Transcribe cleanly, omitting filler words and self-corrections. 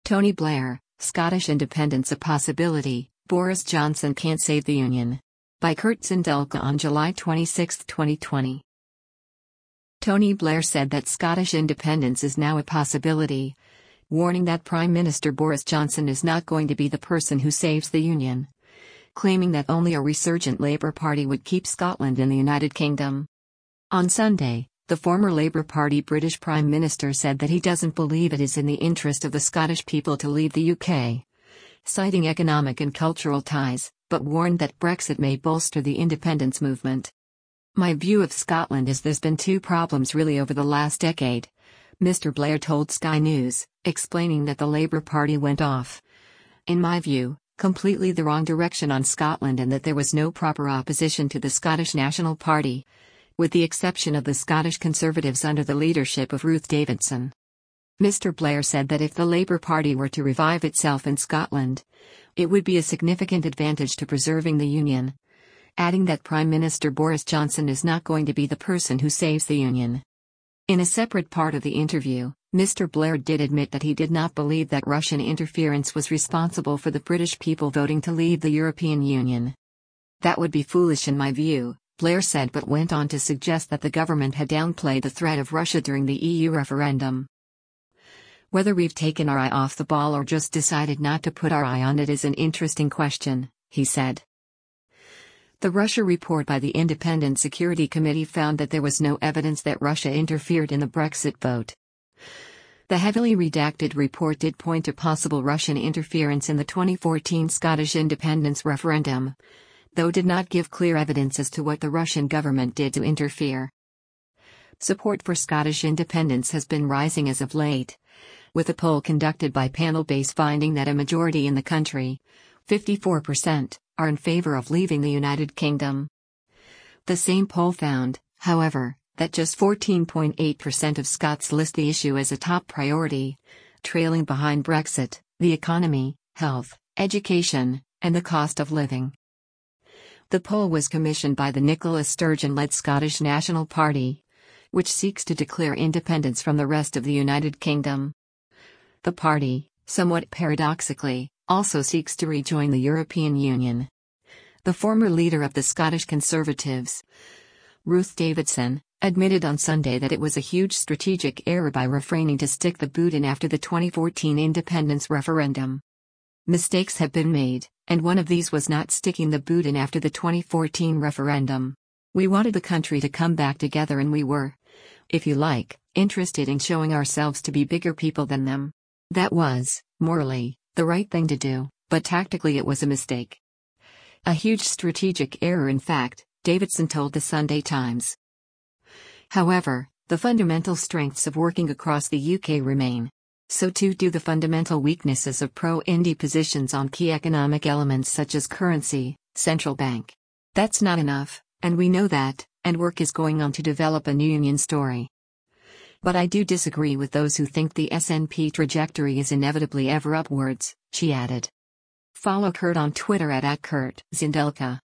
Tony Blair, Scottish independence a possibility, Boris Johnson can't save the Union. By Kurt Zindelka on July 26, 2020. Tony Blair said that Scottish independence is now a possibility, warning that Prime Minister Boris Johnson is not going to be the person who saves the Union, claiming that only a resurgent Labour Party would keep Scotland in the United Kingdom. On Sunday, the former Labour Party British Prime Minister said that he doesn't believe it is in the interest of the Scottish people to leave the UK, citing economic and cultural ties, but warned that Brexit may bolster the independence movement. "My view of Scotland is there's been two problems really over the last decade," Mr. Blair told Sky News, explaining that the Labour Party went off, in my view, completely the wrong direction on Scotland and that there was no proper opposition to the Scottish National Party, with the exception of the Scottish Conservatives under the leadership of Ruth Davidson. Mr. Blair said that if the Labour Party were to revive itself in Scotland, it would be a significant advantage to preserving the Union, adding that Prime Minister Boris Johnson is not going to be the person who saves the Union. In a separate part of the interview, Mr. Blair did admit that he did not believe that Russian interference was responsible for the British people voting to leave the European Union. "That would be foolish in my view," Blair said, but went on to suggest that the government had downplayed the threat of Russia during the EU referendum. "Whether we've taken our eye off the ball or just decided not to put our eye on it is an interesting question," he said. The Russia report by the Independent Security Committee found that there was no evidence that Russia interfered in the Brexit vote. The heavily redacted report did point to possible Russian interference in the 2014 Scottish independence referendum, though did not give clear evidence as to what the Russian government did to interfere. Support for Scottish independence has been rising as of late, with a poll conducted by Panelbase finding that a majority in the country, 54%, are in favor of leaving the United Kingdom. The same poll found, however, that just 14.8% of Scots list the issue as a top priority, trailing behind Brexit, the economy, health, education, and the cost of living. The poll was commissioned by the Nicola Sturgeon-led Scottish National Party, which seeks to declare independence from the rest of the United Kingdom. The party, somewhat paradoxically, also seeks to rejoin the European Union. The former leader of the Scottish Conservatives, Ruth Davidson, admitted on Sunday that it was a huge strategic error by refraining to stick the boot in after the 2014 independence referendum. "Mistakes have been made, and one of these was not sticking the boot in after the 2014 referendum. We wanted the country to come back together and we were, if you like, interested in showing ourselves to be bigger people than them. That was, morally, the right thing to do, but tactically it was a mistake. A huge strategic error in fact," Davidson told the Sunday Times. However, the fundamental strengths of working across the UK remain. So too do the fundamental weaknesses of pro-Indy positions on key economic elements such as currency, central bank. That's not enough, and we know that, and work is going on to develop a new union story. But I do disagree with those who think the SNP trajectory is inevitably ever upwards, she added. Follow Kurt on Twitter @KurtZindelka.